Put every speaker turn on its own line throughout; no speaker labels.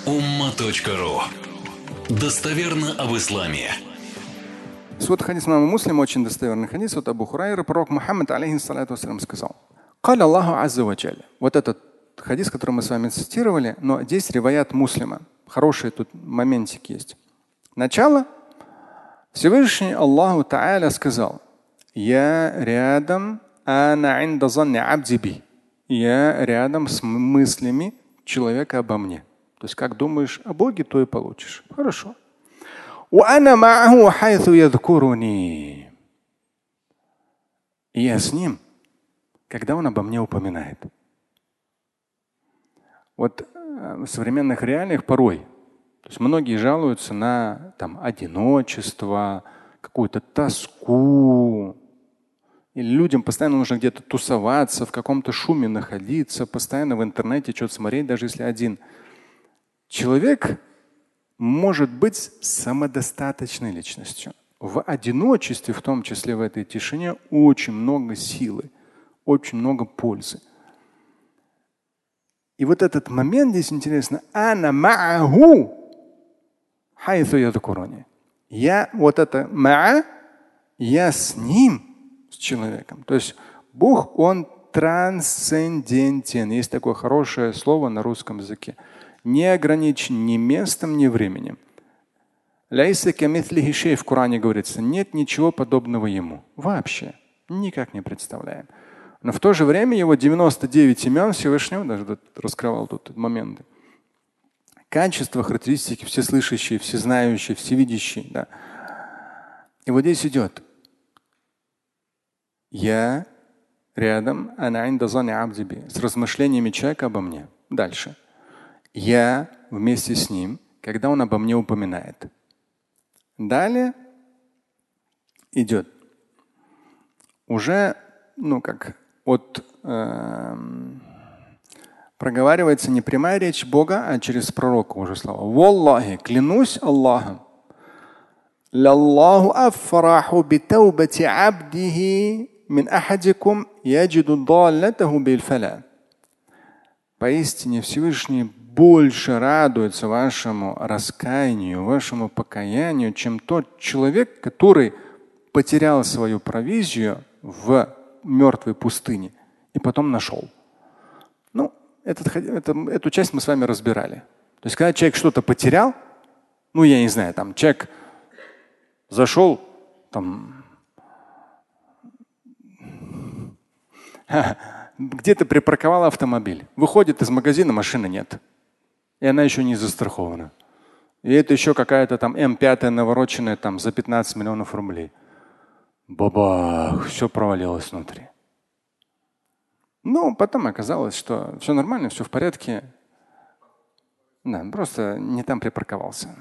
umma.ru. Достоверно об исламе.
Вот хадис имама Муслима, очень достоверный хадис. Вот Абу Хурайра, пророк Мухаммад, алейхиссалату вассалям, сказал: «Каля Аллаху азза ва джалля». Вот этот хадис, который мы с вами цитировали, но здесь риваят Муслима. Хороший тут моментик есть. Начало. Всевышний Аллаху Та'аля сказал: «Я рядом, ана инда занни абди би». Я рядом с мыслями человека обо мне. То есть как думаешь о Боге, то и получишь. Хорошо. وأنا معه حيث يذكرني. И я с ним, когда он обо мне упоминает. Вот в современных реалиях порой, то есть многие жалуются на одиночество, какую-то тоску. Или людям постоянно нужно где-то тусоваться, в каком-то шуме находиться, постоянно в интернете что-то смотреть, даже если один. Человек может быть самодостаточной личностью. В одиночестве, в том числе в этой тишине, очень много силы, очень много пользы. И вот этот момент здесь интересно. Ана ма'аху хайсу ядкуруни. Я вот это ма'a, я с ним, с человеком. То есть Бог, он трансцендентен. Есть такое хорошее слово на русском языке. Не ограничен ни местом, ни временем. В Коране говорится: нет ничего подобного ему. Вообще. Никак не представляем. Но в то же время его 99 имен Всевышнего, даже тут раскрывал тут моменты. Качества, характеристики, всеслышащие, всезнающие, всевидящие. Да. И вот здесь идет. Я рядом, с размышлениями человека обо мне. Дальше. Я вместе с ним, когда он обо мне упоминает. Далее идет уже, проговаривается не прямая речь Бога, а через пророка уже слова. Валлахи, клянусь Аллахом. Лаллаху афраху битаубати абдихи мин ахадикум яджиду даллатаху бильфала. Поистине Всевышний больше радуется вашему раскаянию, вашему покаянию, чем тот человек, который потерял свою провизию в мертвой пустыне и потом нашел. Эту часть мы с вами разбирали. То есть, когда человек что-то потерял, я не знаю, человек зашел, где-то припарковал автомобиль, выходит из магазина, машины нет. И она еще не застрахована. И это еще какая-то М5 навороченная за 15 миллионов рублей. Бабах, все провалилось внутри. Потом оказалось, что все нормально, все в порядке. Да, просто не там припарковался.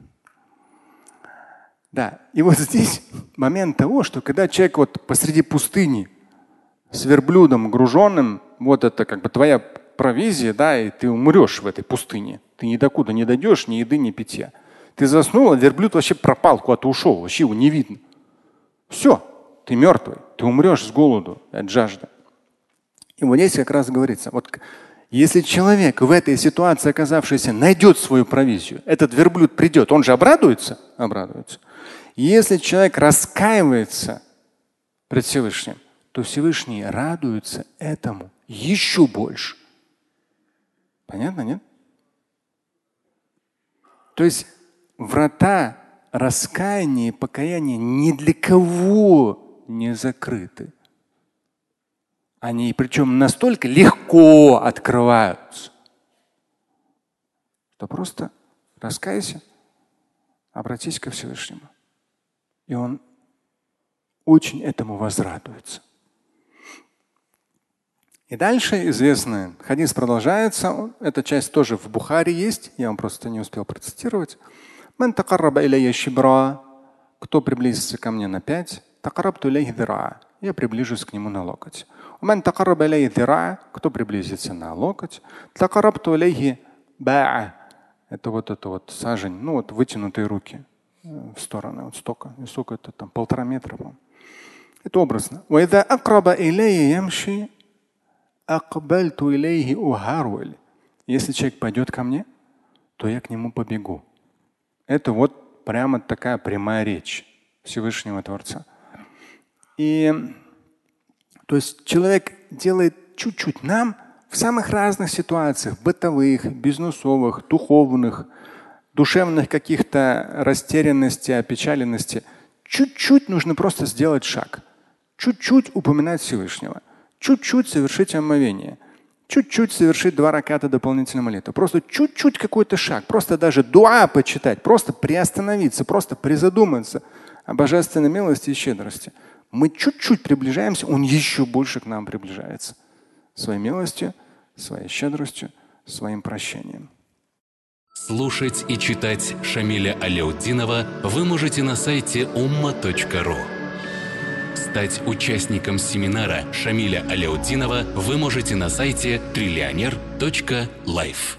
Да, и вот здесь момент того, что когда человек посреди пустыни с верблюдом груженным, это твоя провизия, да, и ты умрешь в этой пустыне. Ты ни докуда не дойдешь, ни еды, ни питья. Ты заснул, а верблюд вообще пропал, куда-то ушел, вообще его не видно. Все, ты мертвый, ты умрешь с голоду, от жажды. И вот здесь как раз говорится, если человек в этой ситуации оказавшийся найдет свою провизию, этот верблюд придет, он же обрадуется? Обрадуется. Если человек раскаивается пред Всевышним, то Всевышний радуется этому еще больше. Понятно, нет? То есть врата раскаяния и покаяния ни для кого не закрыты. Они причем настолько легко открываются, что просто раскайся, обратись ко Всевышнему. И он очень этому возрадуется. И дальше известный хадис продолжается. Эта часть тоже в Бухари есть. Я вам просто не успел процитировать. Ман такарраба иляйя шибра. Кто приблизится ко мне на 5, такаррабту иляйхи зираа. Я приближусь к нему на локоть. Ман такарраба иляйя зираа. Кто приблизится на локоть, такаррабту иляйхи баа. Это сажень, вытянутые руки в стороны, сколько это 1,5 метра. Это образно. Если человек пойдет ко мне, то я к нему побегу. Это вот прямо такая прямая речь Всевышнего Творца. И то есть человек делает чуть-чуть нам в самых разных ситуациях, бытовых, бизнесовых, духовных, душевных каких-то растерянности, опечаленности. Чуть-чуть нужно просто сделать шаг. Чуть-чуть упоминать Всевышнего. Чуть-чуть совершить омовение. Чуть-чуть совершить 2 раката дополнительной молитвы. Просто чуть-чуть какой-то шаг. Просто даже дуа почитать. Просто приостановиться. Просто призадуматься о божественной милости и щедрости. Мы чуть-чуть приближаемся, он еще больше к нам приближается. Своей милостью, своей щедростью, своим прощением.
Слушать и читать Шамиля Аляутдинова вы можете на сайте umma.ru. Стать участником семинара Шамиля Аляутдинова вы можете на сайте trillioner.life.